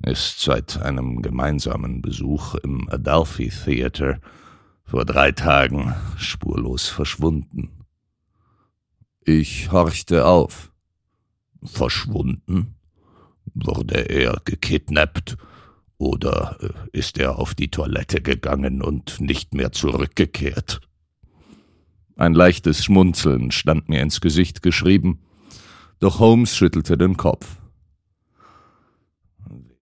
ist seit einem gemeinsamen Besuch im Adelphi Theater vor 3 Tagen spurlos verschwunden.« Ich horchte auf. »Verschwunden? Wurde er gekidnappt? Oder ist er auf die Toilette gegangen und nicht mehr zurückgekehrt?« Ein leichtes Schmunzeln stand mir ins Gesicht geschrieben, doch Holmes schüttelte den Kopf.